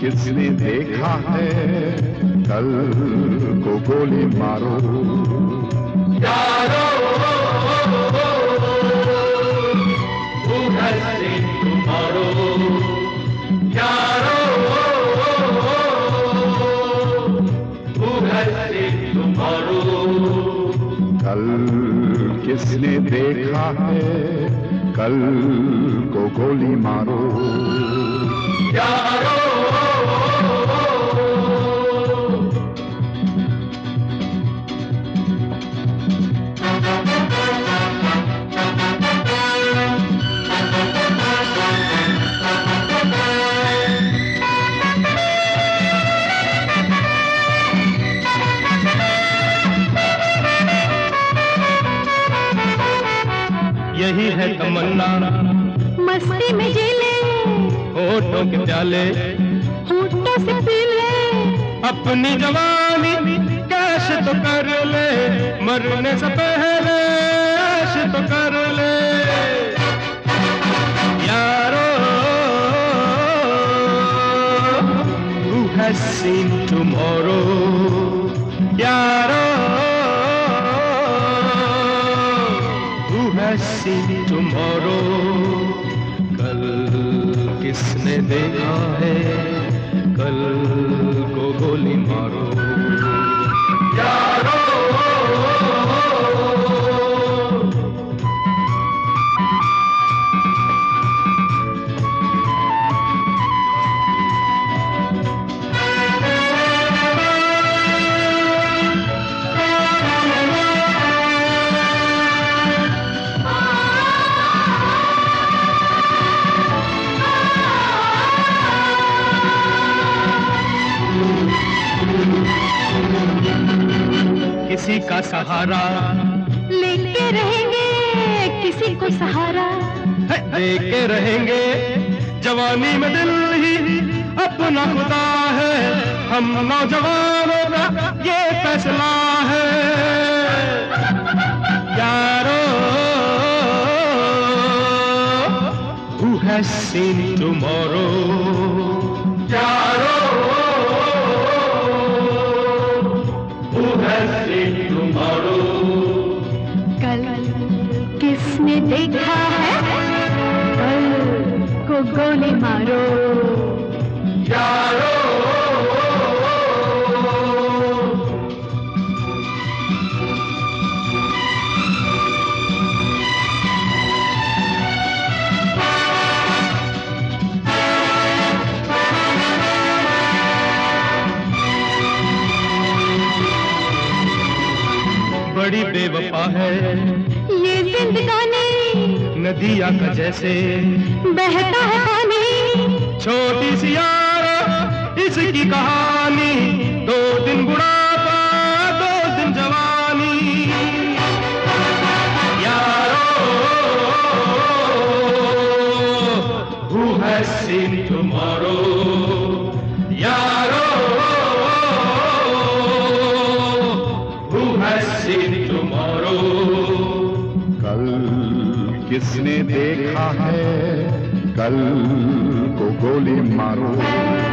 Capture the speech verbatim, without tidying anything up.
किसने देखा है कल को गोली मारो यारो उधर से तुम्हारो यारो उधर से तुम्हारो कल किसने देखा है कल को गोली मारो यारो यही है तमन्ना मस्ती में जी ले होठों के प्याले होठों से पी ले अपनी जवानी कैश तो कर ले मरने से पहले ऐश तो कर ले यारो who has seen tomorrow यारो seen tomorrow कल किसने देखा है कल को गोली मारो यारो किसी का सहारा लेके रहेंगे किसी को सहारा देके रहेंगे जवानी में दिल ही अपना खुदा है हम नौजवानों का ये फैसला है यारो who has seen tomorrow यारो कल किसने देखा है कल को गोली मारो यारो बड़ी बेवफा है ये जिंदगानी नदिया का जैसे बहता है पानी छोटी सी यार इसकी कहानी दो दिन बुढ़ापा दो दिन जवानी यारो who has seen tomorrow यारो who has seen tomorrow कल किसने देखा है कल को गोली मारो